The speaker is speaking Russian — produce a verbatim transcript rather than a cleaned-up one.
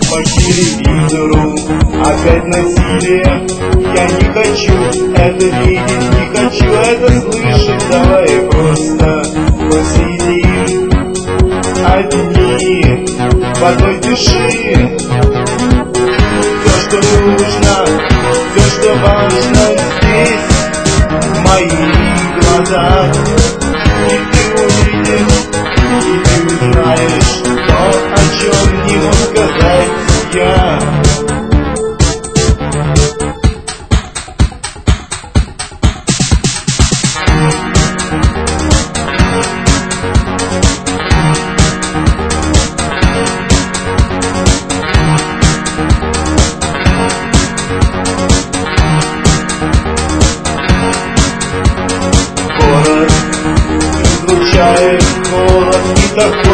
по телевизору опять насилие. Я не хочу это видеть, не хочу это слышать. Давай просто посидим одни в одной тиши. Все, что нужно, все, что важно здесь, в моих глазах. И ты увидишь, и ты узнаешь то, о чем не мог сказать я. Излучает холод и такой